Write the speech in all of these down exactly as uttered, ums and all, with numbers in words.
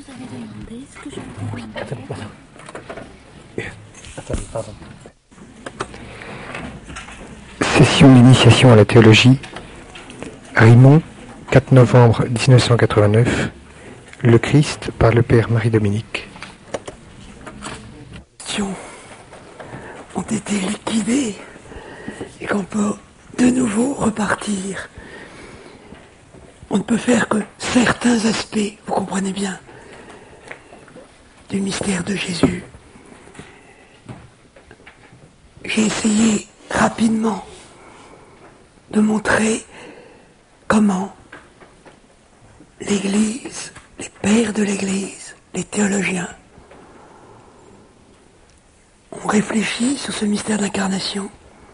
Session d'initiation à la théologie. Rimont, quatre novembre mille neuf cent quatre-vingt-neuf. Le Christ par le Père Marie-Dominique. Ont été liquidées et qu'on peut de nouveau repartir. On ne peut faire que certains aspects, vous comprenez bien, du mystère de Jésus. J'ai essayé rapidement de montrer comment l'Église, les pères de l'Église, les théologiens, ont réfléchi sur ce mystère d'incarnation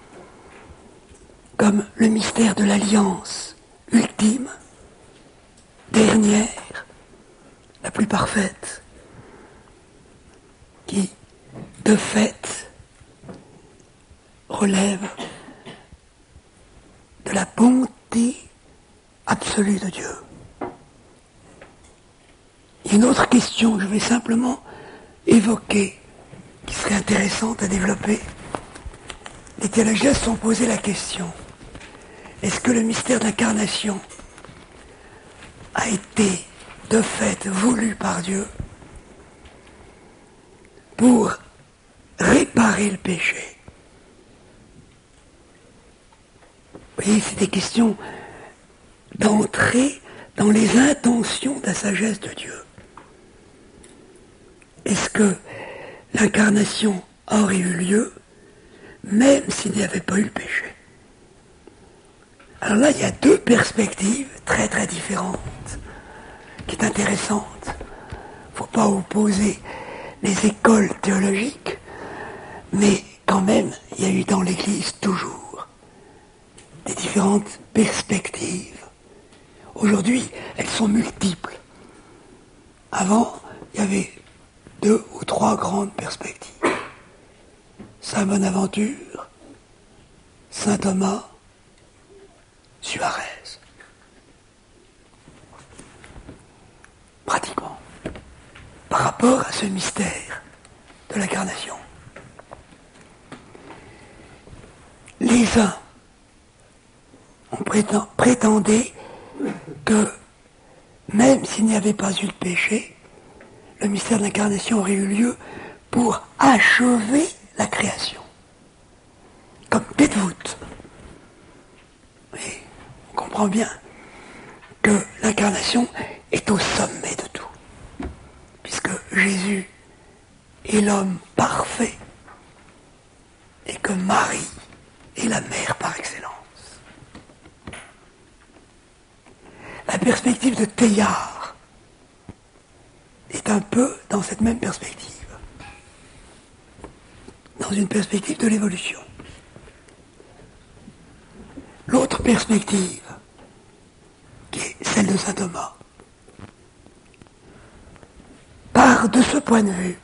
comme le mystère de l'alliance ultime, dernière, la plus parfaite, qui, de fait, relève de la bonté absolue de Dieu. Il y a une autre question que je vais simplement évoquer, qui serait intéressante à développer. Les théologiens se sont posé la question: est-ce que le mystère d'incarnation a été de fait voulu par Dieu pour réparer le péché? Vous voyez, c'est des questions d'entrer dans les intentions de la sagesse de Dieu. Est-ce que l'incarnation aurait eu lieu même s'il n'y avait pas eu le péché? Alors là, il y a deux perspectives très très différentes qui est intéressante. Il ne faut pas opposer les écoles théologiques, mais quand même, il y a eu dans l'Église toujours des différentes perspectives. Aujourd'hui, elles sont multiples. Avant, il y avait deux ou trois grandes perspectives. Saint Bonaventure, Saint Thomas, Suarez. Pratiquement. Par rapport à ce mystère de l'incarnation. Les uns ont prétend, prétendé que même s'il n'y avait pas eu le péché, le mystère de l'incarnation aurait eu lieu pour achever la création. Comme tête voûte. Et on comprend bien que l'incarnation est au sommet de tout. Puisque Jésus est l'homme parfait et que Marie est la mère par excellence. La perspective de Teilhard est un peu dans cette même perspective. Dans une perspective de l'évolution. L'autre perspective, qui est celle de saint Thomas, part de ce point de vue.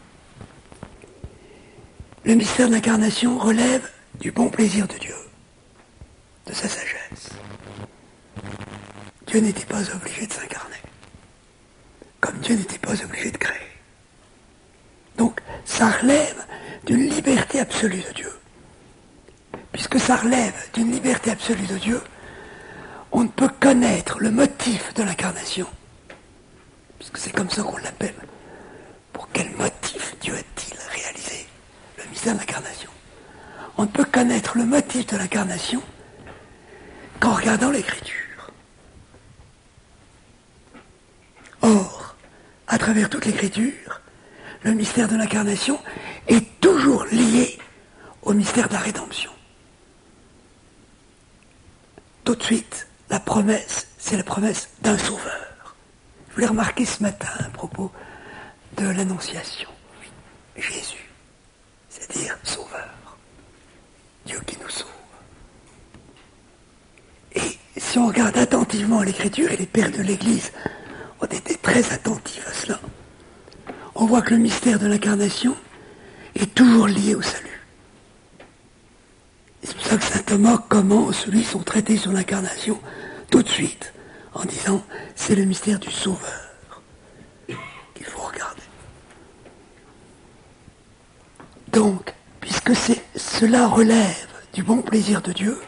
Le mystère de l'incarnation relève du bon plaisir de Dieu, de sa sagesse. Dieu n'était pas obligé de s'incarner, comme Dieu n'était pas obligé de créer. Donc, ça relève d'une liberté absolue de Dieu. Puisque ça relève d'une liberté absolue de Dieu, on ne peut connaître le motif de l'incarnation, puisque c'est comme ça qu'on l'appelle. Pour quel motif Dieu a-t-il réalisé le mystère de l'incarnation? On ne peut connaître le motif de l'incarnation qu'en regardant l'Écriture. Or, à travers toute l'Écriture, le mystère de l'incarnation est toujours lié au mystère de la rédemption. Tout de suite, la promesse, c'est la promesse d'un sauveur. Je voulais remarquer ce matin à propos de l'Annonciation. Jésus, c'est-à-dire sauveur. Dieu qui nous sauve. Et si on regarde attentivement l'Écriture, et les pères de l'Église ont été très attentifs à cela, on voit que le mystère de l'incarnation est toujours lié au salut. Et c'est pour ça que saint Thomas commence, lui, son traité sur l'incarnation, tout de suite, en disant, c'est le mystère du Sauveur qu'il faut que c'est, cela relève du bon plaisir de Dieu,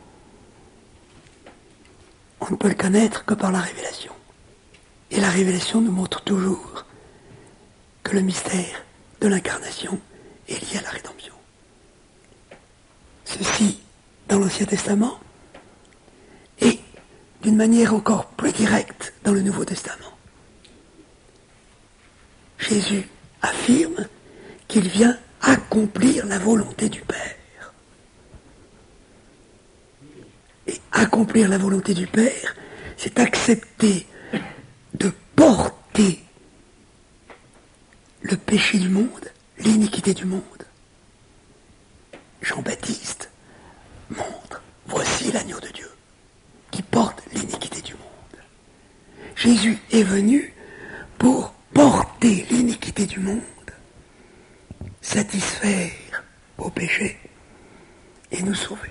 on ne peut le connaître que par la révélation. Et la révélation nous montre toujours que le mystère de l'incarnation est lié à la rédemption. Ceci dans l'Ancien Testament et d'une manière encore plus directe dans le Nouveau Testament. Jésus affirme qu'il vient accomplir la volonté du Père. Et accomplir la volonté du Père, c'est accepter de porter le péché du monde, l'iniquité du monde. Jean-Baptiste montre, voici l'agneau de Dieu qui porte l'iniquité du monde. Jésus est venu pour porter l'iniquité du monde, satisfaire au péché et nous sauver.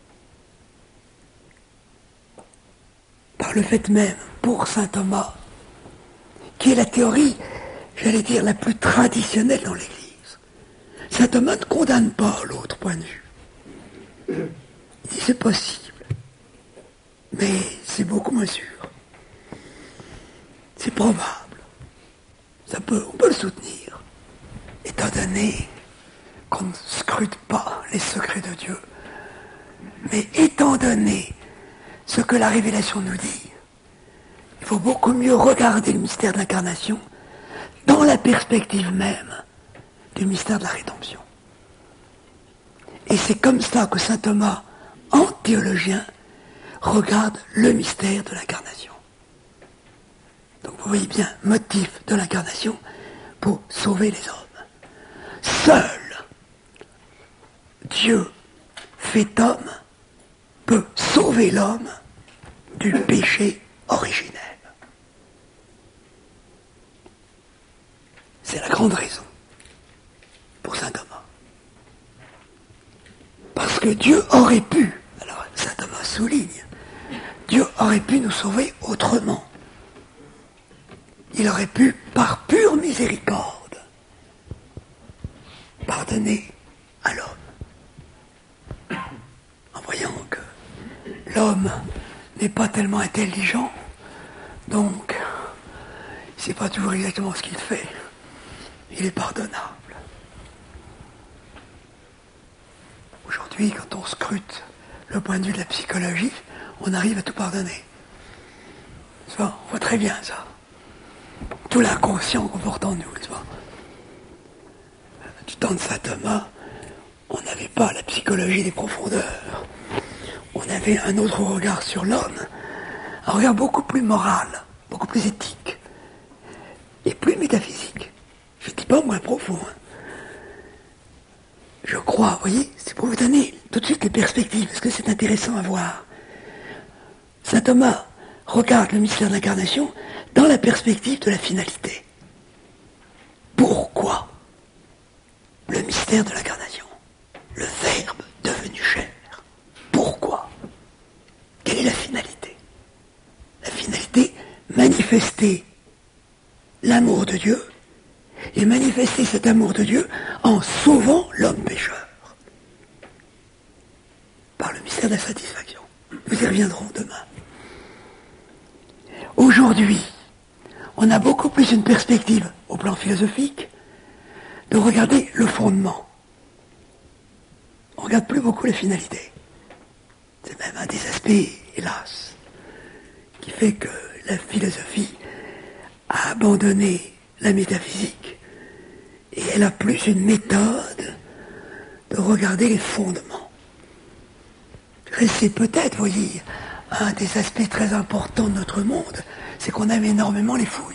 Par le fait même, pour saint Thomas, qui est la théorie, j'allais dire, la plus traditionnelle dans l'Église, saint Thomas ne condamne pas l'autre point de vue. Il dit c'est possible, mais c'est beaucoup moins sûr. C'est probable. Ça peut, on peut le soutenir, étant donné qu'on ne scrute pas les secrets de Dieu. Mais étant donné ce que la révélation nous dit, il faut beaucoup mieux regarder le mystère de l'incarnation dans la perspective même du mystère de la rédemption. Et c'est comme ça que saint Thomas, en théologien, regarde le mystère de l'incarnation. Donc vous voyez bien, motif de l'incarnation pour sauver les hommes. Seul Dieu fait homme peut sauver l'homme du péché originel. C'est la grande raison pour saint Thomas. Parce que Dieu aurait pu, alors saint Thomas souligne, Dieu aurait pu nous sauver autrement. Il aurait pu, par pure miséricorde, pardonner à l'homme. En voyant que l'homme n'est pas tellement intelligent, donc il ne sait pas toujours exactement ce qu'il fait. Il est pardonnable. Aujourd'hui, quand on scrute le point de vue de la psychologie, on arrive à tout pardonner. Ça, on voit très bien ça. Tout l'inconscient qu'on porte en nous, tu vois. Du temps de saint Thomas, on n'avait pas la psychologie des profondeurs. On avait un autre regard sur l'homme, un regard beaucoup plus moral, beaucoup plus éthique, et plus métaphysique. Je ne dis pas moins profond. Hein. Je crois, vous voyez, c'est pour vous donner tout de suite les perspectives, parce que c'est intéressant à voir. Saint Thomas regarde le mystère de l'incarnation dans la perspective de la finalité. Pourquoi le mystère de l'incarnation? Le Verbe devenu chair. Pourquoi? Quelle est la finalité? La finalité, manifester l'amour de Dieu et manifester cet amour de Dieu en sauvant l'homme pécheur. Par le mystère de la satisfaction. Nous y reviendrons demain. Aujourd'hui, on a beaucoup plus une perspective, au plan philosophique, de regarder le fondement. On ne regarde plus beaucoup la finalité. C'est même un des aspects, hélas, qui fait que la philosophie a abandonné la métaphysique. Et elle a plus une méthode de regarder les fondements. Et c'est peut-être, vous voyez, un des aspects très importants de notre monde, c'est qu'on aime énormément les fouilles.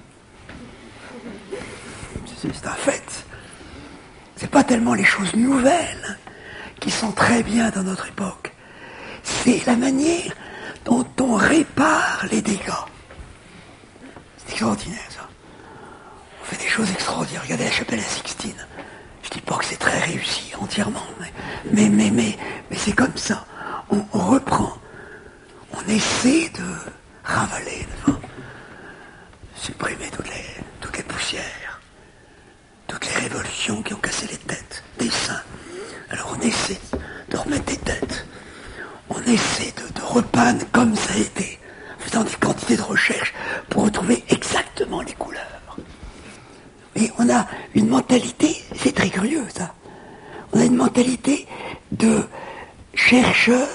C'est un fait. C'est pas tellement les choses nouvelles qui sont très bien dans notre époque. C'est la manière dont on répare les dégâts. C'est extraordinaire, ça. On fait des choses extraordinaires. Regardez la chapelle à Sixtine. Je dis pas que c'est très réussi entièrement, mais, mais, mais, mais, mais c'est comme ça. On, on reprend. On essaie de ravaler, de supprimer toutes les, toutes les poussières, toutes les révolutions qui ont cassé les têtes des saints. Alors on essaie de remettre des têtes. On essaie de, de repeindre comme ça a été, en faisant des quantités de recherches pour retrouver exactement les couleurs. Et on a une mentalité, c'est très curieux ça, on a une mentalité de chercheur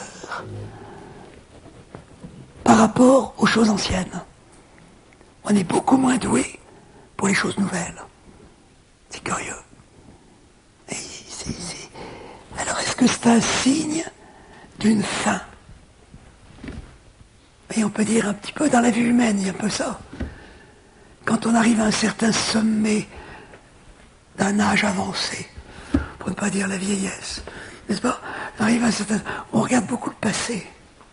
par rapport aux choses anciennes. On est beaucoup moins doué pour les choses nouvelles. C'est curieux. Et c'est, c'est... Alors est-ce que c'est un signe d'une fin? Et on peut dire un petit peu dans la vie humaine, il y a un peu ça. Quand on arrive à un certain sommet d'un âge avancé, pour ne pas dire la vieillesse, n'est-ce pas? On arrive à un certain... On regarde beaucoup le passé.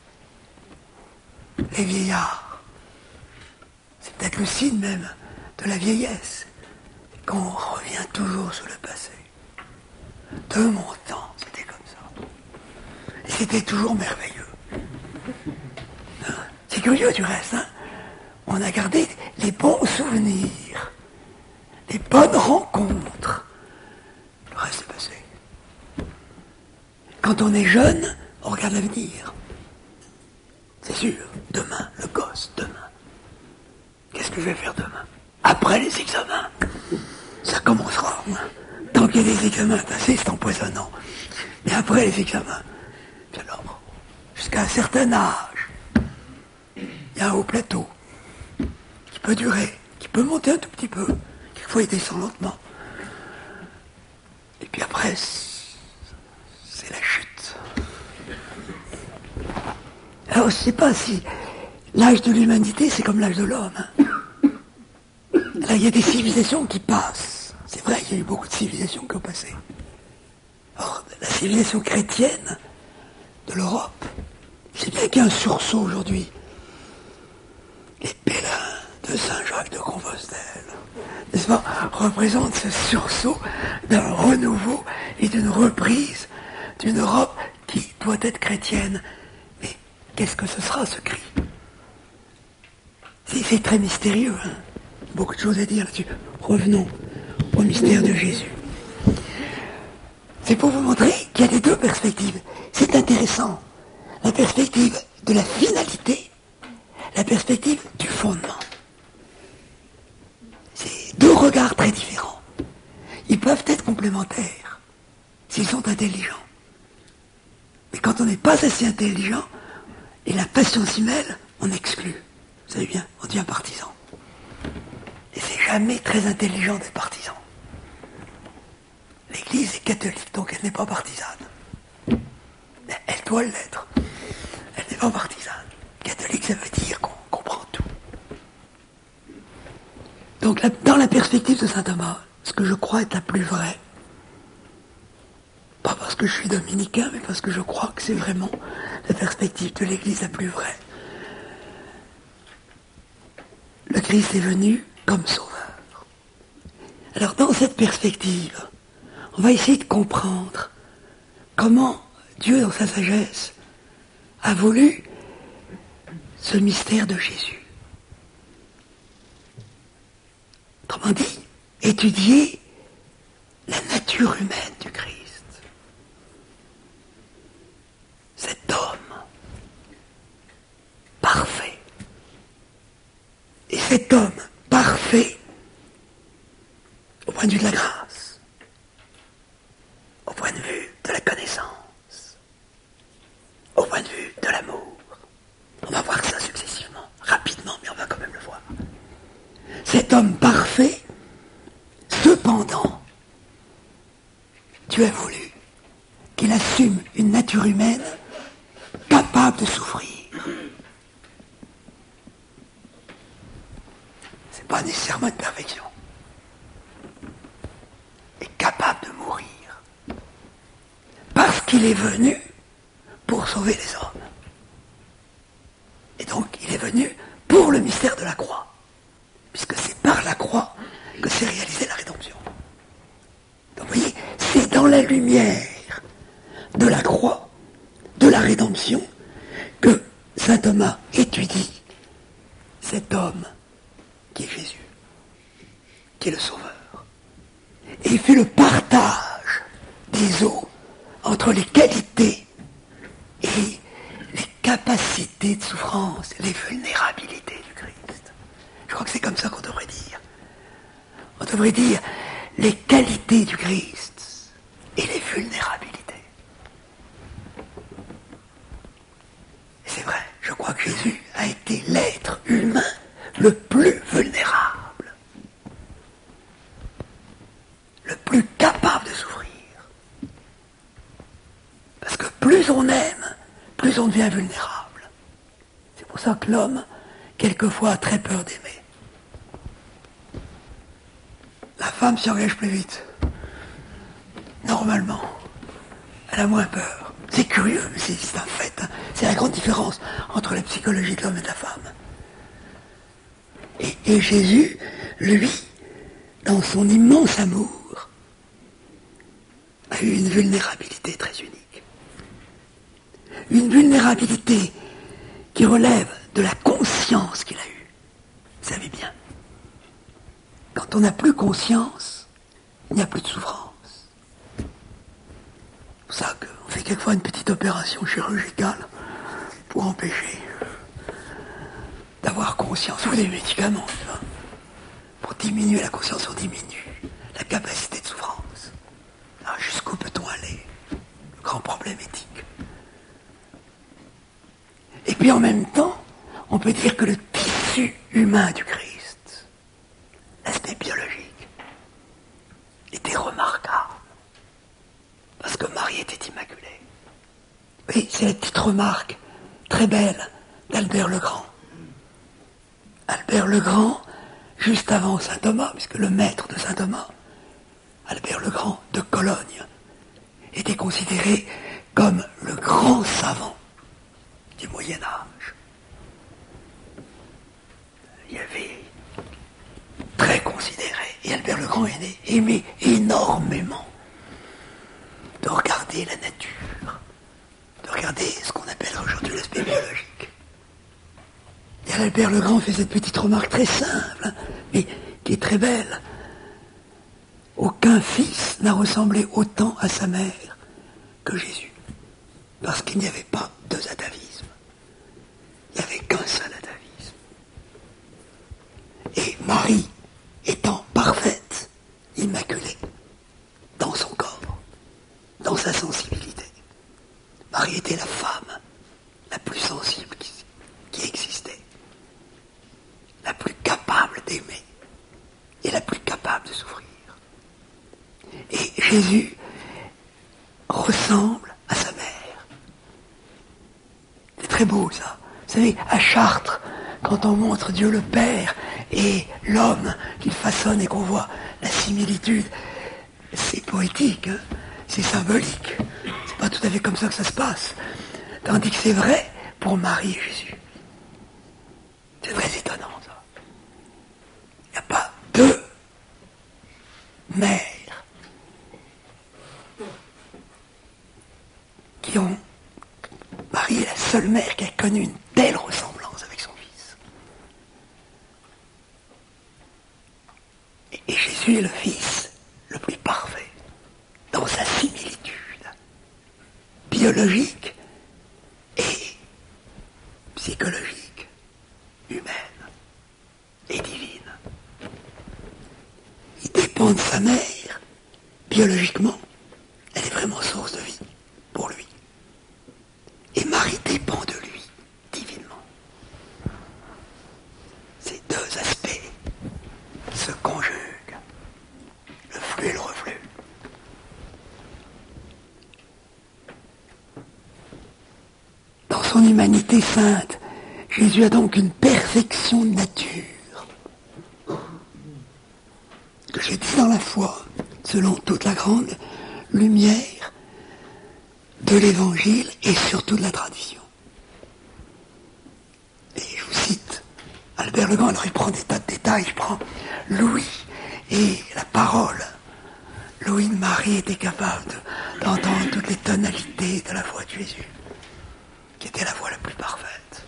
Les vieillards. C'est peut-être le signe même de la vieillesse. Qu'on revient toujours sur le passé. De mon temps, c'était comme ça. Et c'était toujours merveilleux. Hein? C'est curieux du reste, hein? On a gardé les bons souvenirs, les bonnes rencontres. Le reste est passé. Quand on est jeune, on regarde l'avenir. C'est sûr, demain, le gosse, demain. Qu'est-ce que je vais faire demain? Après les examens, ça commencera. Hein. Tant qu'il y a des examens à passer, c'est empoisonnant. Mais après les examens, puis alors, jusqu'à un certain âge, il y a un haut plateau qui peut durer, qui peut monter un tout petit peu. Quelquefois, il descend lentement. Et puis après, c'est la chute. Alors, je ne sais pas si l'âge de l'humanité, c'est comme l'âge de l'homme. Hein. Là, il y a des civilisations qui passent. C'est vrai qu'il y a eu beaucoup de civilisations qui ont passé. Or, la civilisation chrétienne de l'Europe, c'est bien qu'il y a un sursaut aujourd'hui. Les pèlerins de Saint-Jacques de Compostelle, n'est-ce pas, représentent ce sursaut d'un renouveau et d'une reprise d'une Europe qui doit être chrétienne. Mais qu'est-ce que ce sera, ce cri? c'est, c'est très mystérieux, hein. Beaucoup de choses à dire là-dessus. Revenons au mystère de Jésus. C'est pour vous montrer qu'il y a les deux perspectives. C'est intéressant. La perspective de la finalité, la perspective du fondement. C'est deux regards très différents. Ils peuvent être complémentaires s'ils sont intelligents. Mais quand on n'est pas assez intelligent et la passion s'y mêle, on exclut. Vous savez bien, on devient partisan. Et c'est jamais très intelligent d'être partisan. L'Église est catholique, donc elle n'est pas partisane. Elle doit l'être. Elle n'est pas partisane. Catholique, ça veut dire qu'on comprend tout. Donc, la, dans la perspective de saint Thomas, ce que je crois être la plus vraie, pas parce que je suis dominicain, mais parce que je crois que c'est vraiment la perspective de l'Église la plus vraie. Le Christ est venu comme sauveur. Alors, dans cette perspective, on va essayer de comprendre comment Dieu, dans sa sagesse, a voulu ce mystère de Jésus. Autrement dit, étudier la nature humaine du Christ. Cet homme parfait. Et cet homme parfait, au point de vue de la grâce, au point de vue de la connaissance, au point de vue de l'amour. On va voir ça successivement, rapidement, mais on va quand même le voir. Cet homme parfait, cependant, Dieu a voulu qu'il assume une nature humaine capable de souffrir. C'est pas nécessairement une perfection. Et capable de mourir. Parce qu'il est venu pour sauver les hommes. Et donc, il est venu pour le mystère de la croix. Puisque c'est par la croix que s'est réalisée la rédemption. Donc, vous voyez, c'est dans la lumière de la croix, de la rédemption, que saint Thomas étudie cet homme qui est Jésus, qui est le Sauveur. Et il fait le partage des eaux entre les qualités et les capacités de souffrance, les vulnérabilités du Christ. Je crois que c'est comme ça qu'on devrait dire. On devrait dire les qualités du Christ et les vulnérabilités. Et c'est vrai, je crois que Jésus a été l'être humain le plus vulnérable, le plus capable de souffrir. Parce que plus on aime, plus on devient vulnérable. C'est pour ça que l'homme, quelquefois, a très peur d'aimer. La femme s'engage plus vite. Normalement, elle a moins peur. C'est curieux, mais c'est, c'est un fait. Hein. C'est la grande différence entre la psychologie de l'homme et de la femme. Et, et Jésus, lui, dans son immense amour, a eu une vulnérabilité très unique. Une vulnérabilité qui relève de la conscience qu'il a eue. Vous savez bien, quand on n'a plus conscience, il n'y a plus de souffrance. C'est pour ça qu'on fait quelquefois une petite opération chirurgicale pour empêcher d'avoir conscience, ou des médicaments, pour diminuer la conscience, on diminue la capacité de souffrance. Alors jusqu'où peut-on aller? Le grand problème éthique. Et puis en même temps, on peut dire que le tissu humain du Christ, l'aspect biologique, était remarquable. Parce que Marie était immaculée. Oui, c'est la petite remarque très belle d'Albert le Grand. Albert le Grand, juste avant saint Thomas, puisque le maître de saint Thomas, Albert le Grand de Cologne, était considéré comme le grand savant du Moyen-Âge. Il avait très considéré, et Albert le Grand aimait énormément de regarder la nature, de regarder ce qu'on appelle aujourd'hui l'aspect biologique. Et Albert le Grand fait cette petite remarque très simple, mais qui est très belle. Aucun fils n'a ressemblé autant à sa mère que Jésus, parce qu'il n'y avait pas deux atavismes. Il n'y avait qu'un seul atavisme. Et Marie, étant parfaite, immaculée, dans son corps, dans sa sensibilité, Marie était la femme la plus sensible qui, qui existait, la plus capable d'aimer et la plus capable de souffrir. Et Jésus ressemble à sa mère. C'est très beau ça. Vous savez, à Chartres, quand on montre Dieu le Père et l'homme qu'il façonne et qu'on voit la similitude, c'est poétique, hein, c'est symbolique. C'est pas tout à fait comme ça que ça se passe. Tandis que c'est vrai pour Marie et Jésus. C'est très étonnant ça. Il n'y a pas deux mères qui ont... Marie est la seule mère qui a connu une telle ressemblance avec son fils. Et, et Jésus est le fils le plus parfait dans sa similitude biologique et psychologique, humaine et divine. Il dépend de sa mère, biologiquement, elle est vraiment source de vie pour lui. Et Marie dépend de lui, divinement. Ces deux aspects se conjuguent, le flux et le reflux. Dans son humanité sainte, Jésus a donc une perfection de nature, que j'ai dit dans la foi, selon toute la grande lumière de l'Évangile et surtout de la tradition. Et je vous cite Albert le Grand, alors il prend des tas de détails, je prends Louis et la parole. Louis de Marie était capable de, d'entendre toutes les tonalités de la voix de Jésus, qui était la voix la plus parfaite.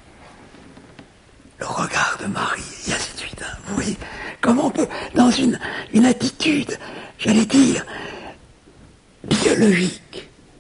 Le regard de Marie, et ainsi de suite. Hein. Vous voyez comment on peut, dans une, une attitude, j'allais dire, biologique,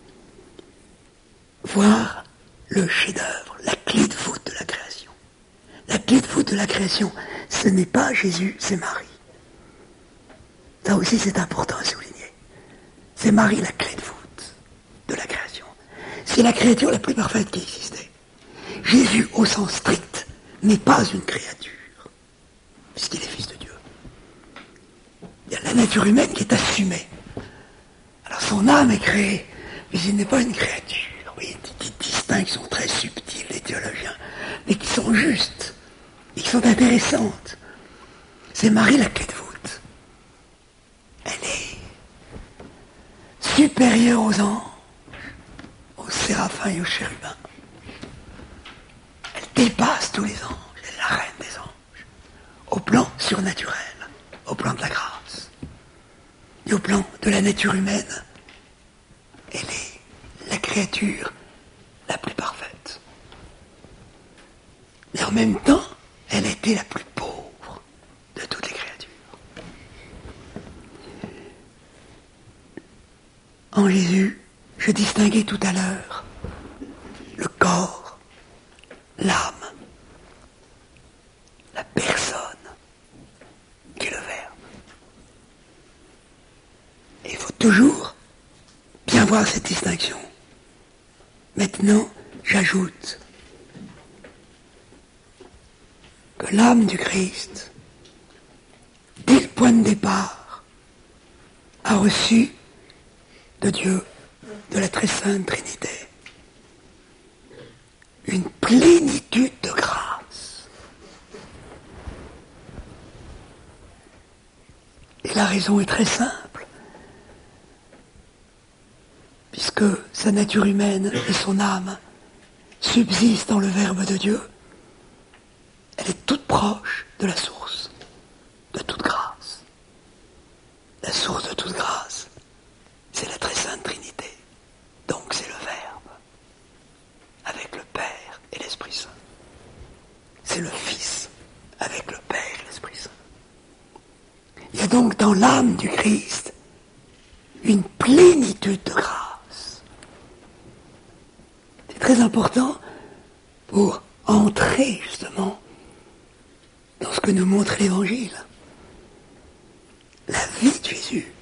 voir le chef-d'œuvre, la clé de voûte de la création. La clé de voûte de la création, ce n'est pas Jésus, c'est Marie. Ça aussi, c'est important à souligner. C'est Marie la clé de voûte de la création. C'est la créature la plus parfaite qui existait. Jésus, au sens strict, n'est pas une créature, puisqu'il est fils de Dieu. Il y a la nature humaine qui est assumée. Alors son âme est créée, mais il n'est pas une créature. Oui, il y a des petites distinctions très subtiles des théologiens, mais qui sont justes, et qui sont intéressantes. C'est Marie la clé de voûte. Elle est supérieure aux anges, aux séraphins et aux chérubins. Elle dépasse tous les anges, elle est la reine des anges, au plan surnaturel, au plan de la grâce, et au plan de la nature humaine. Elle est la créature la plus parfaite. Mais en même temps, elle était la plus pauvre de toutes les créatures. En Jésus, je distinguais tout à l'heure le corps, l'âme, la personne qui est le Verbe. Et il faut toujours bien voir cette distinction. Maintenant, j'ajoute que l'âme du Christ, dès le point de départ, a reçu de Dieu, de la très sainte Trinité, une plénitude de grâce. Et la raison est très simple, puisque sa nature humaine et son âme subsistent dans le Verbe de Dieu, elle est toute proche de la source de toute grâce. La source de toute grâce, c'est la très sainte Trinité. Donc c'est le Verbe, avec le Père et l'Esprit Saint. C'est le Fils, avec le Père et l'Esprit Saint. Il y a donc dans l'âme du Christ une plénitude de grâce. C'est très important pour entrer justement dans ce que nous montre l'Évangile. La vie de Jésus.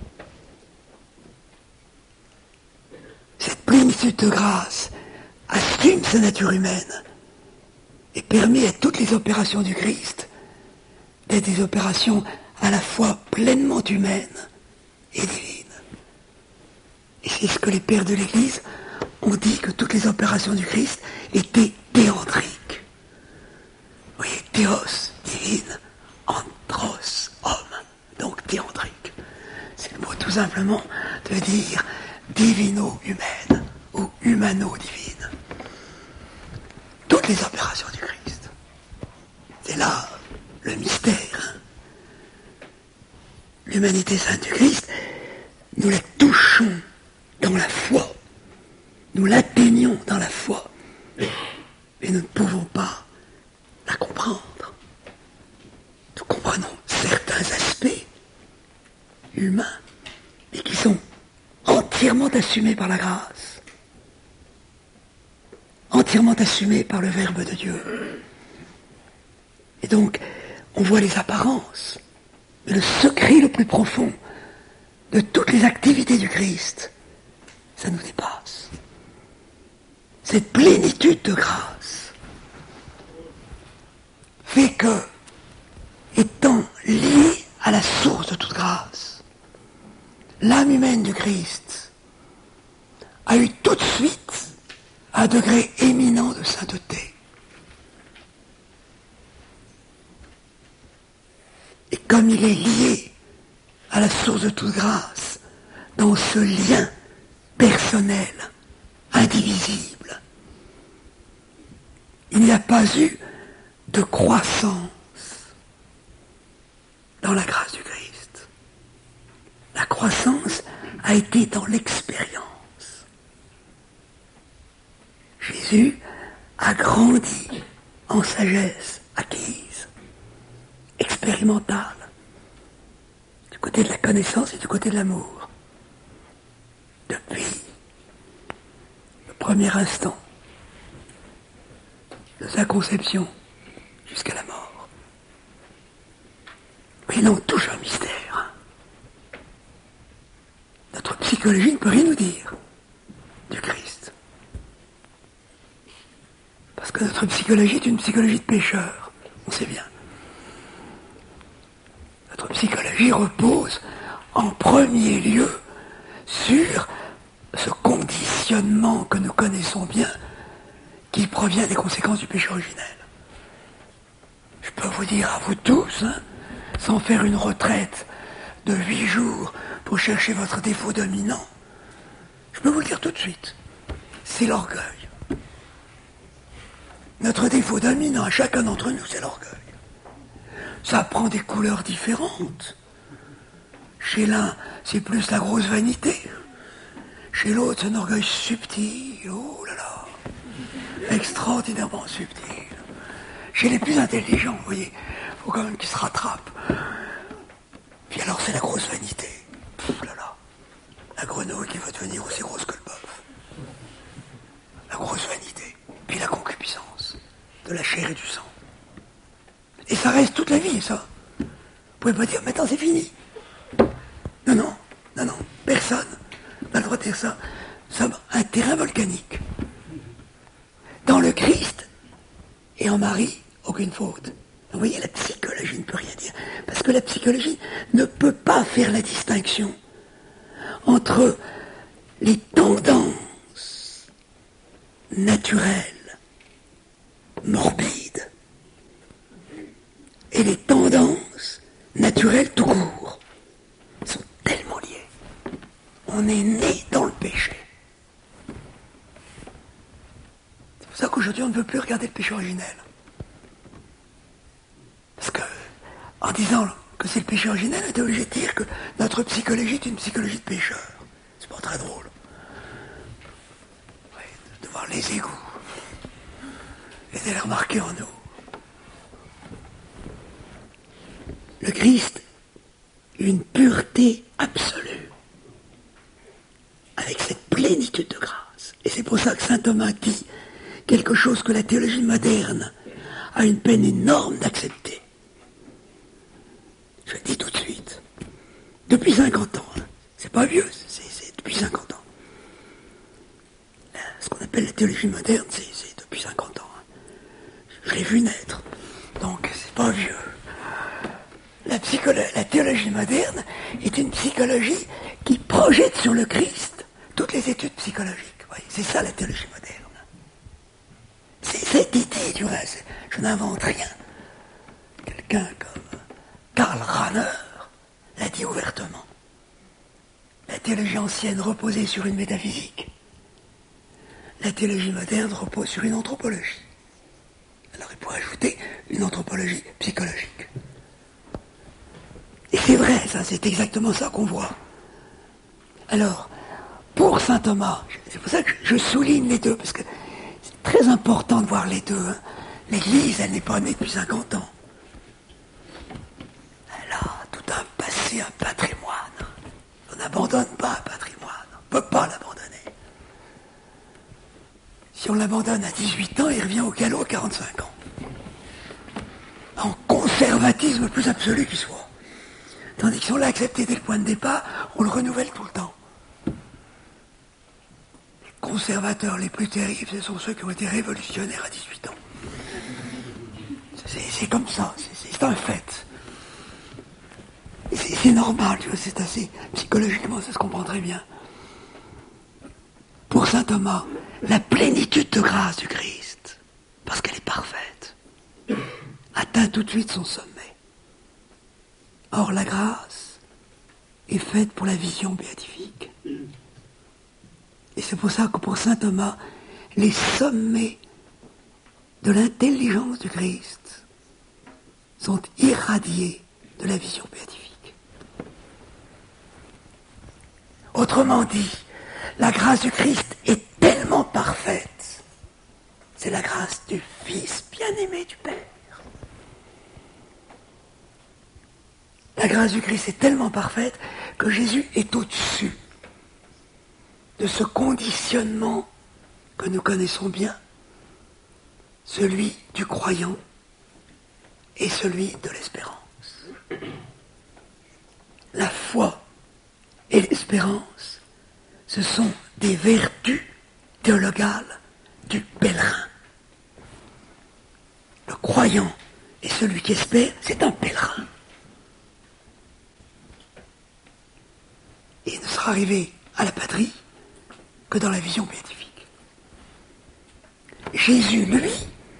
Cette plénitude de grâce assume sa nature humaine et permet à toutes les opérations du Christ d'être des opérations à la fois pleinement humaines et divines. Et c'est ce que les pères de l'Église ont dit, que toutes les opérations du Christ étaient théantriques. Vous voyez, théos, divine, anthros, homme, donc théantrique. C'est le mot tout simplement de dire divino-humaine ou humano-divine. Toutes les opérations du Christ. C'est là le mystère. L'humanité sainte du Christ, nous la touchons dans la foi. Nous l'atteignons dans la foi. Mais nous ne pouvons pas la comprendre. Nous comprenons certains aspects humains, et qui sont entièrement assumés par la grâce, entièrement assumés par le Verbe de Dieu. Et donc, on voit les apparences, mais le secret le plus profond de toutes les activités du Christ, ça nous dépasse. Cette plénitude de grâce fait que, étant lié à la source de toute grâce, l'âme humaine du Christ a eu tout de suite un degré éminent de sainteté. Et comme il est lié à la source de toute grâce, dans ce lien personnel, indivisible, il n'y a pas eu de croissance dans la grâce du Christ. La croissance a été dans l'expérience. Jésus a grandi en sagesse acquise, expérimentale, du côté de la connaissance et du côté de l'amour. Depuis le premier instant de sa conception jusqu'à la mort. Mais là, on touche un mystère. Hein. Notre psychologie ne peut rien nous dire du Christ. Parce que notre psychologie est une psychologie de pécheur. On sait bien. Notre psychologie repose en premier lieu sur ce conditionnement que nous connaissons bien, qui provient des conséquences du péché originel. Je peux vous dire à vous tous, hein, sans faire une retraite de huit jours pour chercher votre défaut dominant, je peux vous le dire tout de suite, c'est l'orgueil. Notre défaut dominant à chacun d'entre nous, c'est l'orgueil. Ça prend des couleurs différentes. Chez l'un, c'est plus la grosse vanité. Chez l'autre, c'est un orgueil subtil. Oh là là. Extraordinairement subtil. Chez les plus intelligents, vous voyez, il faut quand même qu'ils se rattrapent. Puis alors, c'est la grosse vanité. Pff là là. La grenouille qui veut devenir aussi grosse que le bœuf. La grosse vanité. Puis la concupiscence de la chair et du sang. Et ça reste toute la vie, ça. Vous pouvez pas dire, maintenant c'est fini. Non, non, non, non, personne n'a le droit de dire ça. Nous sommes un terrain volcanique. Dans le Christ et en Marie, aucune faute. Vous voyez, la psychologie ne peut rien dire. Parce que la psychologie ne peut pas faire la distinction entre les tendances naturelles, morbides, et les tendances naturelles tout court. Ils sont tellement liés. On est né dans le péché. C'est pour ça qu'aujourd'hui on ne veut plus regarder le péché originel. Parce que, en disant que c'est le péché originel, on est obligé de dire que notre psychologie est une psychologie de pécheur. C'est pas très drôle. Ouais, de voir les égouts et de les remarquer en nous. Le Christ, une pureté absolue, avec cette plénitude de grâce. Et c'est pour ça que saint Thomas dit quelque chose que la théologie moderne a une peine énorme d'accepter. Je le dis tout de suite. Depuis cinquante ans, hein, c'est pas vieux, c'est, c'est depuis cinquante ans. Ce qu'on appelle la théologie moderne, c'est, c'est depuis cinquante ans. Hein. Je l'ai vu naître, donc c'est pas vieux. La, psycholo- la théologie moderne est une psychologie qui projette sur le Christ toutes les études psychologiques. Voyez, c'est ça la théologie moderne. C'est cette idée, du reste. Je n'invente rien. Quelqu'un comme Karl Rahner l'a dit ouvertement. La théologie ancienne reposait sur une métaphysique. La théologie moderne repose sur une anthropologie. Alors il pourrait ajouter une anthropologie psychologique. Et c'est vrai, ça, c'est exactement ça qu'on voit. Alors, pour saint Thomas, c'est pour ça que je souligne les deux, parce que c'est très important de voir les deux. Hein. L'Église, elle n'est pas née depuis cinquante ans. Elle a tout un passé, un patrimoine. On n'abandonne pas un patrimoine. On ne peut pas l'abandonner. Si on l'abandonne à dix-huit ans, il revient au galop à quarante-cinq ans. En conservatisme le plus absolu qui soit. Tandis que si on l'a accepté dès le point de départ, on le renouvelle tout le temps. Les conservateurs les plus terribles, ce sont ceux qui ont été révolutionnaires à dix-huit ans. C'est, c'est comme ça, c'est, c'est un fait. C'est, c'est normal, tu vois, c'est assez, psychologiquement, ça se comprend très bien. Pour saint Thomas, la plénitude de grâce du Christ, parce qu'elle est parfaite, atteint tout de suite son sommet. Or, la grâce est faite pour la vision béatifique. Et c'est pour ça que pour saint Thomas, les sommets de l'intelligence du Christ sont irradiés de la vision béatifique. Autrement dit, la grâce du Christ est tellement parfaite, c'est la grâce du Fils bien-aimé du Père. La grâce du Christ est tellement parfaite que Jésus est au-dessus de ce conditionnement que nous connaissons bien, celui du croyant et celui de l'espérance. La foi et l'espérance, ce sont des vertus théologales du pèlerin. Le croyant et celui qui espère, c'est un pèlerin. Et il ne sera arrivé à la patrie que dans la vision béatifique. Jésus, lui,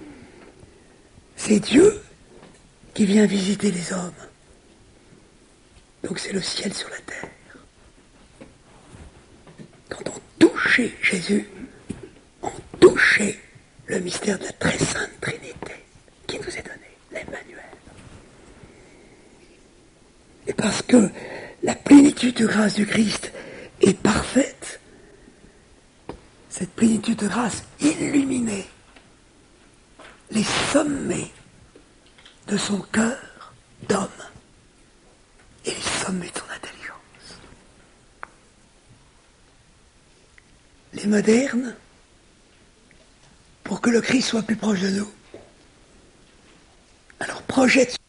c'est Dieu qui vient visiter les hommes. Donc c'est le ciel sur la terre. Quand on touchait Jésus, on touchait le mystère de la très sainte Trinité qui nous est donné, l'Emmanuel. Et parce que la plénitude de grâce du Christ est parfaite, cette plénitude de grâce illuminait les sommets de son cœur d'homme et les sommets de son intelligence. Les modernes, pour que le Christ soit plus proche de nous, alors projettent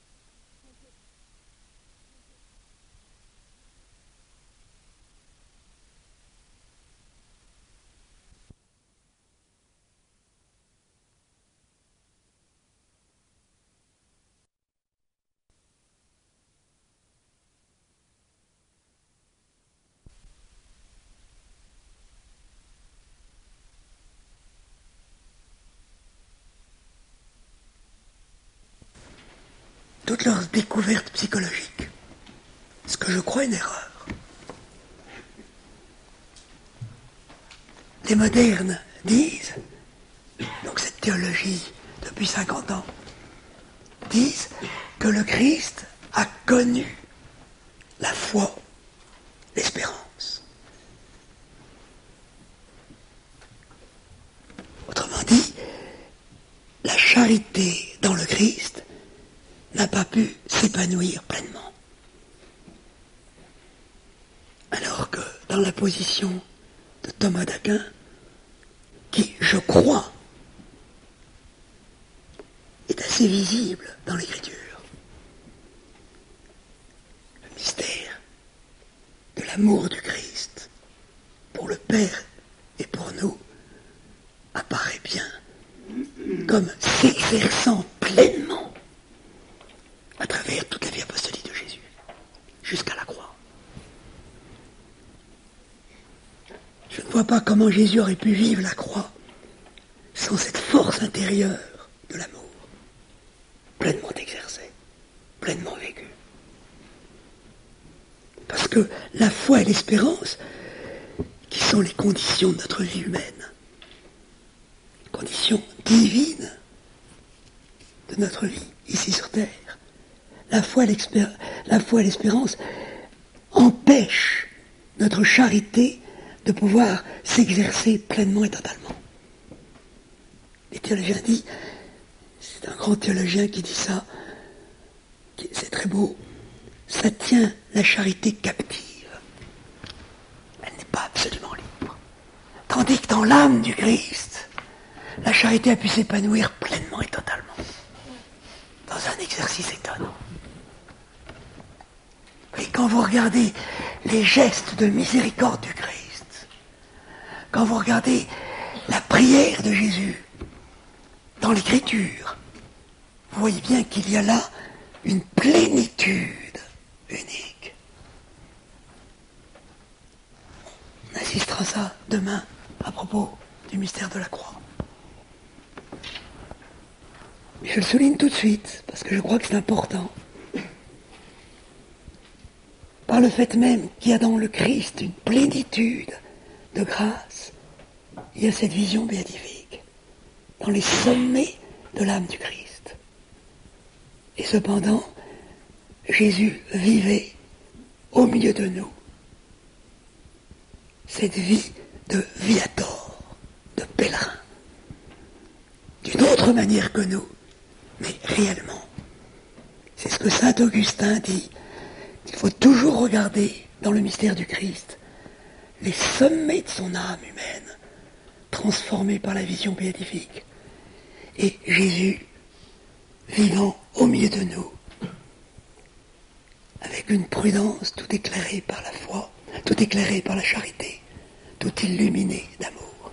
toutes leurs découvertes psychologiques, ce que je crois une erreur. Les modernes disent, donc cette théologie depuis cinquante ans, disent que le Christ a connu la foi, l'espérance. Autrement dit, la charité dans le Christ n'a pas pu s'épanouir pleinement. Alors que dans la position de Thomas d'Aquin, qui, je crois, est assez visible dans l'Écriture, le mystère de l'amour du Christ pour le Père et pour nous apparaît bien comme s'exerçant pleinement à travers toute la vie apostolique de Jésus, jusqu'à la croix. Je ne vois pas comment Jésus aurait pu vivre la croix sans cette force intérieure de l'amour, pleinement exercée, pleinement vécue. Parce que la foi et l'espérance, qui sont les conditions de notre vie humaine, les conditions divines de notre vie ici sur terre, La foi, la foi et l'espérance empêchent notre charité de pouvoir s'exercer pleinement et totalement. Les théologiens disent, c'est un grand théologien qui dit ça, c'est très beau, ça tient la charité captive. Elle n'est pas absolument libre. Tandis que dans l'âme du Christ, la charité a pu s'épanouir pleinement et totalement, dans un exercice étonnant. Et quand vous regardez les gestes de miséricorde du Christ, quand vous regardez la prière de Jésus dans l'Écriture, vous voyez bien qu'il y a là une plénitude unique. On assistera à ça demain à propos du mystère de la croix. Mais je le souligne tout de suite, parce que je crois que c'est important. Par le fait même qu'il y a dans le Christ une plénitude de grâce, il y a cette vision béatifique, dans les sommets de l'âme du Christ. Et cependant, Jésus vivait au milieu de nous cette vie de viator, de pèlerin, d'une autre manière que nous, mais réellement. C'est ce que saint Augustin dit. Il faut toujours regarder dans le mystère du Christ les sommets de son âme humaine transformés par la vision béatifique. Et Jésus, vivant au milieu de nous, avec une prudence tout éclairée par la foi, tout éclairée par la charité, tout illuminé d'amour.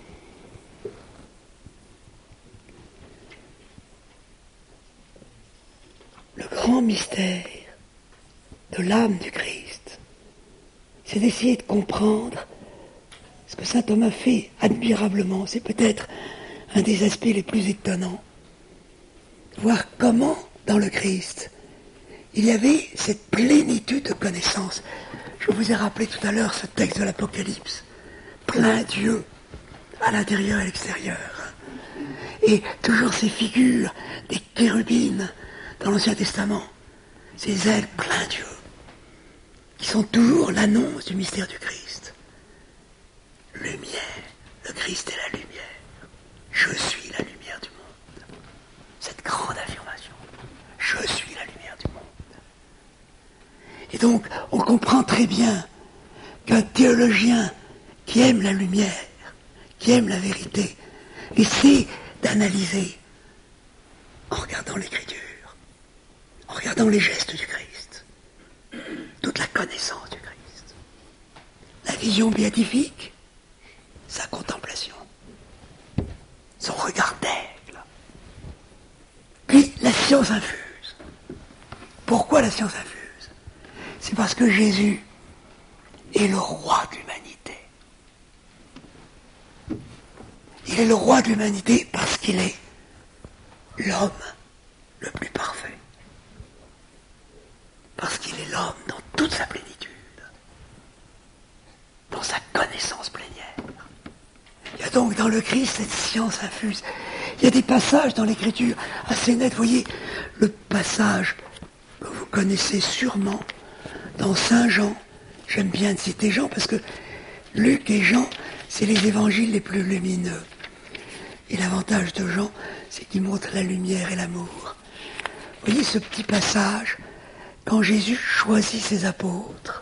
Le grand mystère de l'âme du Christ, c'est d'essayer de comprendre ce que saint Thomas fait admirablement. C'est peut-être un des aspects les plus étonnants. Voir comment, dans le Christ, il y avait cette plénitude de connaissances. Je vous ai rappelé tout à l'heure ce texte de l'Apocalypse. Plein Dieu, à l'intérieur et à l'extérieur. Et toujours ces figures des chérubines dans l'Ancien Testament. Ces ailes plein Dieu, qui sont toujours l'annonce du mystère du Christ. Lumière, le Christ est la lumière. Je suis la lumière du monde. Cette grande affirmation. Je suis la lumière du monde. Et donc, on comprend très bien qu'un théologien qui aime la lumière, qui aime la vérité, essaie d'analyser en regardant l'Écriture, en regardant les gestes du Christ, toute la connaissance du Christ, la vision béatifique, sa contemplation, son regard d'aigle, puis la science infuse. Pourquoi la science infuse? C'est parce que Jésus est le roi de l'humanité. Il est le roi de l'humanité parce qu'il est l'homme le plus parfait. Parce qu'il est l'homme dans toute sa plénitude, dans sa connaissance plénière. Il y a donc dans le Christ cette science infuse. Il y a des passages dans l'Écriture assez nets. Vous voyez, le passage que vous connaissez sûrement dans Saint Jean. J'aime bien citer Jean parce que Luc et Jean, c'est les évangiles les plus lumineux. Et l'avantage de Jean, c'est qu'il montre la lumière et l'amour. Vous voyez ce petit passage, quand Jésus choisit ses apôtres.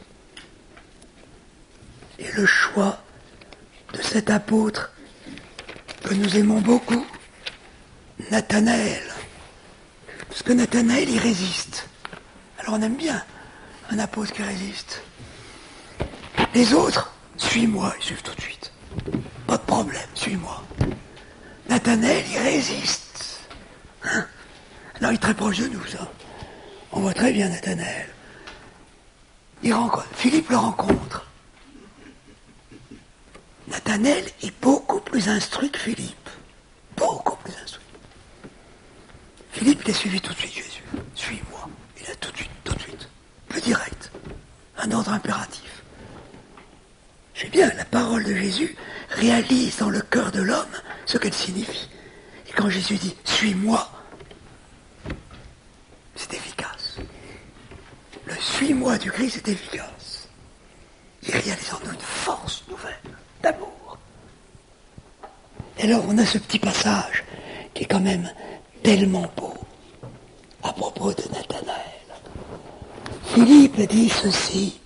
Et le choix de cet apôtre que nous aimons beaucoup, Nathanaël. Parce que Nathanaël, il résiste. Alors on aime bien un apôtre qui résiste. Les autres, suis-moi, ils suivent tout de suite. Pas de problème, suis-moi. Nathanaël, il résiste. Hein? Alors il est très proche de nous, ça. On voit très bien Nathanaël. Il rencontre, Philippe le rencontre. Nathanaël est beaucoup plus instruit que Philippe. Beaucoup plus instruit. Philippe l'a suivi tout de suite, Jésus. Suis-moi. Il a tout de suite, tout de suite. Plus direct. Un ordre impératif. C'est bien, la parole de Jésus réalise dans le cœur de l'homme ce qu'elle signifie. Et quand Jésus dit « suis-moi », c'est efficace. Le « suis-moi » du Christ est efficace. Il réalise en nous une force nouvelle d'amour. Et alors on a ce petit passage qui est quand même tellement beau à propos de Nathanaël. Philippe dit ceci: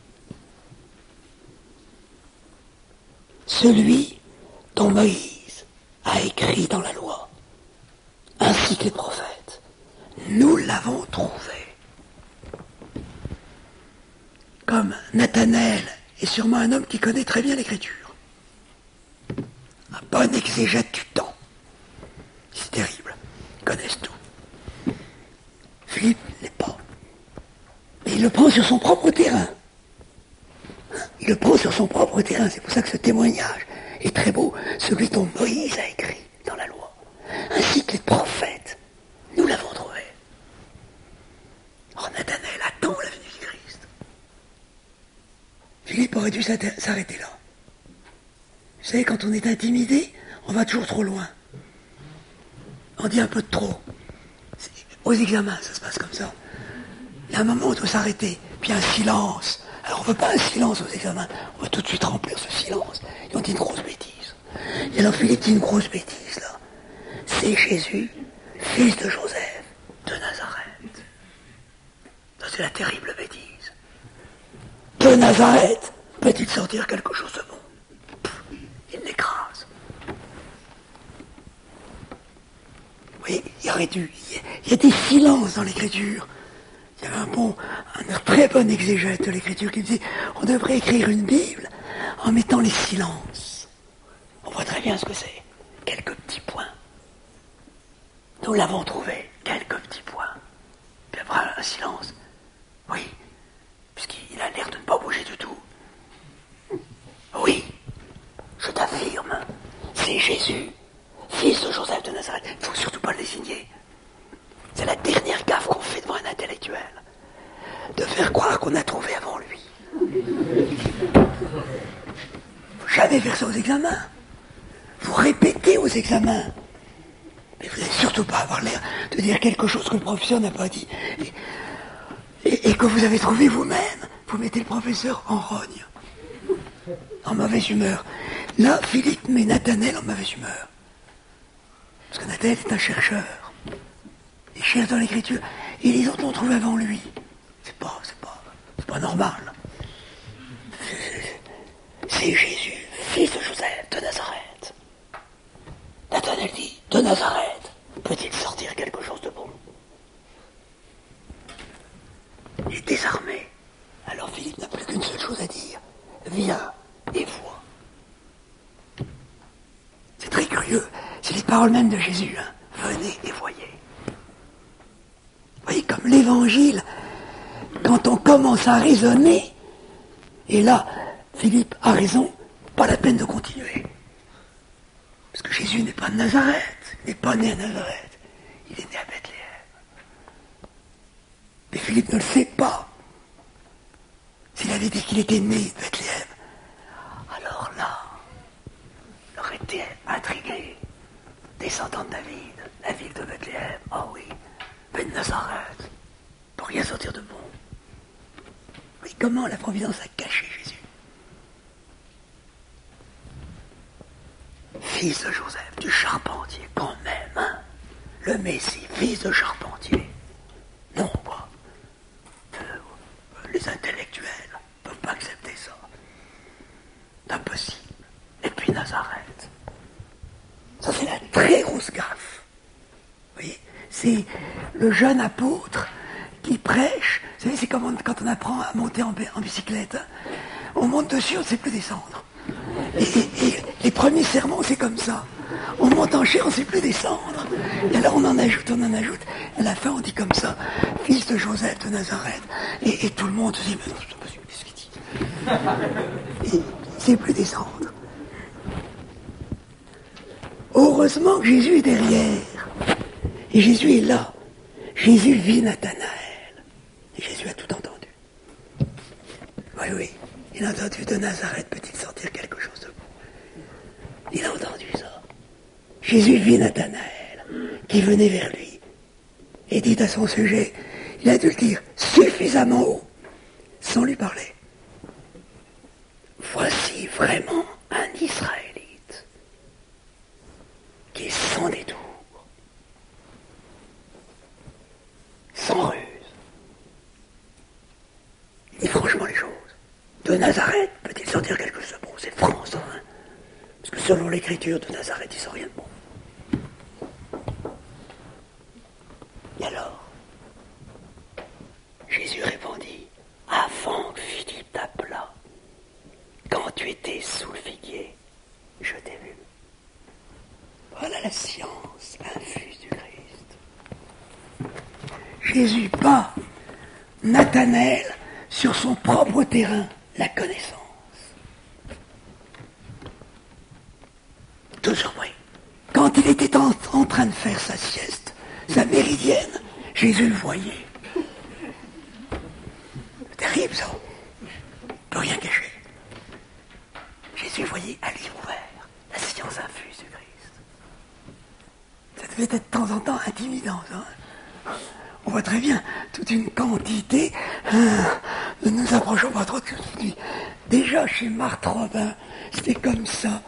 celui dont Moïse a écrit dans la loi, ainsi que les prophètes, nous l'avons trouvé. Comme Nathanaël est sûrement un homme qui connaît très bien l'Écriture, un bon exégète du temps, c'est terrible, ils connaissent tout. Philippe n'est pas. Mais il le prend sur son propre terrain. Il le prend sur son propre terrain. C'est pour ça que ce témoignage est très beau. Celui dont Moïse a écrit dans la loi, ainsi que les prophètes, nous l'avons trouvé. Or Nathanaël attend la venue du Christ. Philippe aurait dû s'arrêter là. Vous savez, quand on est intimidé, on va toujours trop loin. On dit un peu de trop. Aux examens, ça se passe comme ça. Il y a un moment où on doit s'arrêter, puis un silence. Alors on ne veut pas un silence aux examens, on veut tout de suite remplir ce silence. Et on dit une grosse bêtise. Et alors Philippe dit une grosse bêtise, là. C'est Jésus, fils de Joseph, de Nazareth. Ça, c'est la terrible bêtise. De Nazareth, peut-il sortir quelque chose de bon? Pff, il l'écrase. aurait dû... Il y a des silences dans l'écriture. Il y avait un bon, un très bon exégète de l'écriture qui disait on devrait écrire une Bible en mettant les silences. On voit très bien ce que c'est. Quelques petits points. Nous l'avons trouvé. Quelques petits points. Puis après un silence. Oui. Puisqu'il a l'air de ne pas bouger du tout. Oui. Je t'affirme. C'est Jésus, fils de Joseph de Nazareth. Il ne faut surtout pas le désigner. C'est la dernière gaffe qu'on fait devant un intellectuel. De faire croire qu'on a trouvé avant lui. Faut jamais faire ça aux examens. Vous répétez aux examens. Mais vous n'allez surtout pas avoir l'air de dire quelque chose que le professeur n'a pas dit. Et, et, et que vous avez trouvé vous-même. Vous mettez le professeur en rogne. En mauvaise humeur. Là, Philippe met Nathanaël en mauvaise humeur. Parce que Nathanaël est un chercheur. Il cherche dans l'écriture. Et les autres l'ont trouvé avant lui. C'est pas, c'est pas, c'est pas normal. C'est Jésus, fils de Joseph de Nazareth. Nathanaël dit, de Nazareth, peut-il sortir quelque chose de bon? Il est désarmé. Alors Philippe n'a plus qu'une seule chose à dire. Viens et vois. C'est très curieux. C'est les paroles mêmes de Jésus. Hein. Venez et voyez. Vous voyez, comme l'évangile, quand on commence à raisonner, et là, Philippe a raison, pas la peine de continuer. Parce que Jésus n'est pas de Nazareth, il n'est pas né à Nazareth, il est né à Bethléem. Mais Philippe ne le sait pas. S'il avait dit qu'il était né de Bethléem, alors là, il aurait été intrigué. Descendant de David, la ville de Bethléem, oh oui, mais de Nazareth, pour rien sortir de bon. Mais comment la Providence a caché Jésus? Fils de Joseph, du charpentier, quand même, hein? Le Messie, fils de charpentier. Non, quoi. Les intellectuels ne peuvent pas accepter ça. C'est impossible. Et puis Nazareth. Ça, c'est la très grosse gaffe. Vous voyez, c'est le jeune apôtre qui prêche. Vous savez, c'est comme quand on apprend à monter en, en bicyclette. Hein. On monte dessus, on ne sait plus descendre. Et, et, et les premiers sermons, c'est comme ça. On monte en chair, on ne sait plus descendre. Et alors on en ajoute, on en ajoute. À la fin, on dit comme ça, fils de Joseph de Nazareth. Et, et tout le monde se dit, mais non, c'est pas possible, qu'est-ce qu'il dit? Et il ne sait plus descendre. Heureusement que Jésus est derrière. Et Jésus est là. Jésus vit Nathanaël. Et Jésus a tout entendu. Oui, oui. Il a entendu de Nazareth peut-il sortir quelque chose de bon. Il a entendu ça. Jésus vit Nathanaël qui venait vers lui et dit à son sujet, il a dû le dire suffisamment haut, sans lui parler. Voici vraiment un Israélite qui est sans détour, sans ruse. Il dit franchement les choses. De Nazareth peut-il sortir quelque chose de bon? C'est franc ça, hein? Parce que selon l'écriture de Nazareth, il ne sort rien de bon. Et alors, Jésus répondit, avant que Philippe t'appela, quand tu étais sous le figuier, je t'ai vu. Voilà la science infuse du Christ. Jésus bat Nathanaël sur son propre terrain, la connaissance. Tout surpris. Quand il était en, en train de faire sa sieste, sa méridienne, Jésus le voyait. C'est terrible ça. Peut rien cacher. Jésus voyait à livre ouvert, la science infuse du Christ. Ça devait être de temps en temps intimidant, ça. Hein. On voit très bien toute une quantité. Hein, ne nous approchons pas trop de lui. Déjà chez Marthe Robin, c'était comme ça.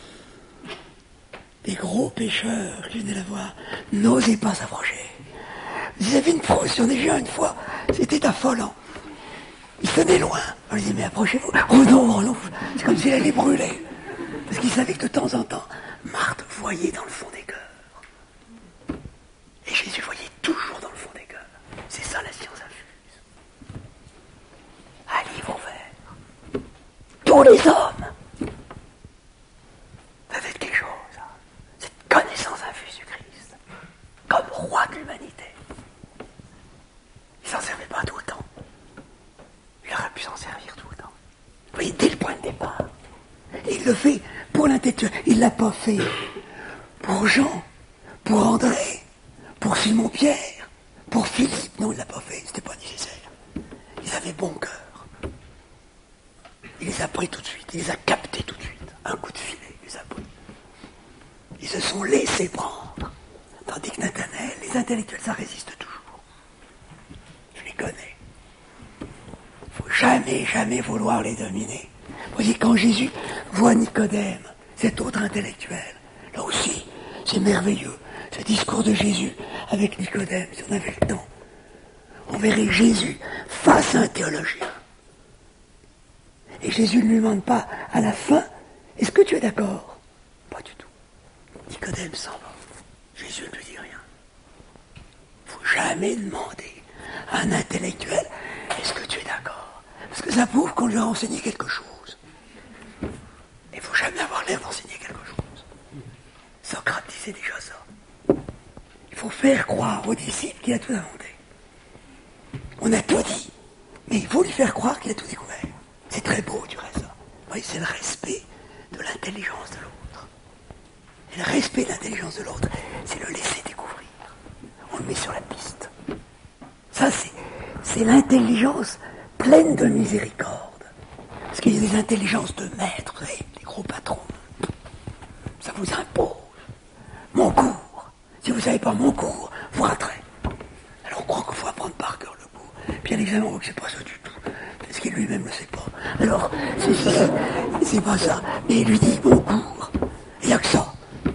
Des gros pêcheurs qui venaient la voir n'osaient pas s'approcher. Ils avaient une frustration déjà une fois, c'était affolant. Ils se tenaient loin. On lui disait, mais approchez-vous. Oh non, oh non. C'est comme s'il allait brûler. Parce qu'ils savaient que de temps en temps, Marthe voyait dans le fond des cœurs. Et Jésus voyait toujours dans le fond des cœurs. C'est ça la science infuse. Un livre ouvert. Tous les hommes peuvent être quelque chose. Cette connaissance infuse du Christ. Comme roi de l'humanité. Il s'en servait pas tout le temps. Il aurait pu s'en servir tout le temps. Vous voyez, dès le point de départ. Et il le fait pour l'intellectuel. Il ne l'a pas fait pour Jean, pour André, pour Simon-Pierre, pour Philippe. Non, il ne l'a pas fait, c'était pas nécessaire. Ils avaient bon cœur. Il les a pris tout de suite, il les a captés tout de suite. Un coup de filet, il les a pris. Ils se sont laissés prendre. Tandis que Nathanaël, les intellectuels, ça résiste toujours. Je les connais. Il ne faut jamais, jamais vouloir les dominer. Vous voyez, quand Jésus voit Nicodème, cet autre intellectuel, là aussi, c'est merveilleux. Ce discours de Jésus avec Nicodème, si on avait le temps, on verrait Jésus face à un théologien. Et Jésus ne lui demande pas à la fin, est-ce que tu es d'accord? Pas du tout. Nicodème s'en va. Jésus ne lui dit rien. Il ne faut jamais demander à un intellectuel, est-ce que tu es d'accord? Parce que ça prouve qu'on lui a enseigné quelque chose. Il ne faut jamais avoir l'air d'enseigner quelque chose. Socrate disait déjà ça. Il faut faire croire aux disciples qu'il a tout inventé. On a tout dit, mais il faut lui faire croire qu'il a tout découvert. C'est très beau, tu reste ça. Vous voyez, c'est le respect de l'intelligence de l'autre. Et le respect de l'intelligence de l'autre, c'est le laisser découvrir. On le met sur la piste. Ça, c'est, c'est l'intelligence pleine de miséricorde. Parce qu'il y a des intelligences de maître, vous savez, des gros patrons. Ça vous impose. Mon cours. Si vous ne savez pas mon cours, vous raterez. Alors on croit qu'il faut apprendre par cœur le cours. Puis à l'examen, on voit que c'est pas ça du tout. Parce qu'il lui-même ne le sait pas. Alors, c'est, c'est, c'est pas ça. Mais il lui dit mon cours. Il n'y a que ça.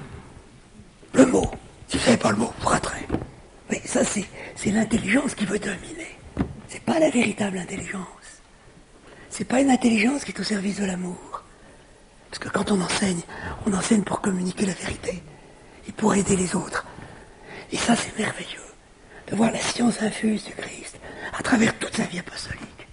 Le mot. Si vous ne savez pas le mot, vous raterez. Mais ça, c'est, c'est l'intelligence qui veut dominer. C'est pas la véritable intelligence. C'est pas une intelligence qui est au service de l'amour. Parce que quand on enseigne, on enseigne pour communiquer la vérité et pour aider les autres. Et ça, c'est merveilleux, de voir la science infuse du Christ à travers toute sa vie apostolique.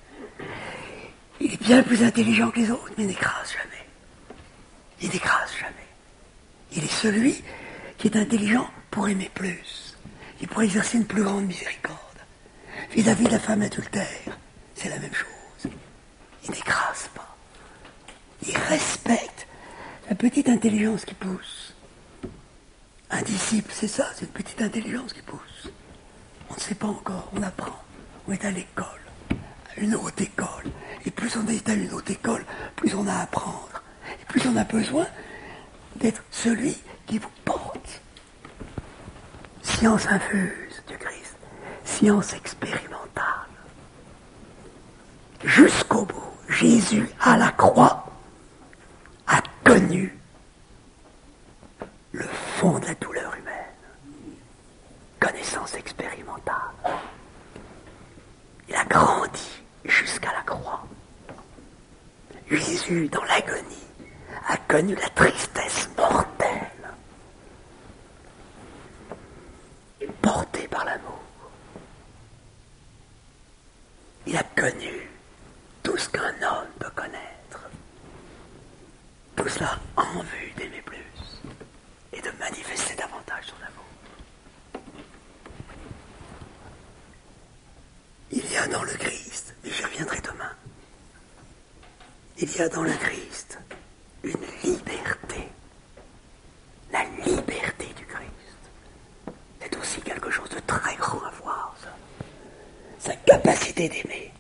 Il est bien plus intelligent que les autres, mais il n'écrase jamais. Il n'écrase jamais. Il est celui qui est intelligent pour aimer plus et pour exercer une plus grande miséricorde. Vis-à-vis de la femme adultère, c'est la même chose. Il n'écrase pas. Il respecte la petite intelligence qui pousse. Un disciple, c'est ça, c'est une petite intelligence qui pousse. On ne sait pas encore, on apprend. On est à l'école, à une haute école. Et plus on est à une haute école, plus on a à apprendre. Et plus on a besoin d'être celui qui vous porte. Science infuse du Christ, science expérimentale. Jusqu'au bout. Jésus, à la croix, a connu le fond de la douleur humaine. Connaissance expérimentale. Il a grandi jusqu'à la croix. Jésus, dans l'agonie, a connu la tristesse mortelle. Porté par l'amour. Il a connu tout ce qu'un homme peut connaître. Tout cela en vue d'aimer plus et de manifester davantage son amour. Il y a dans le Christ, et j'y reviendrai demain, il y a dans le Christ une liberté. La liberté du Christ. C'est aussi quelque chose de très grand à voir, ça. Sa capacité d'aimer.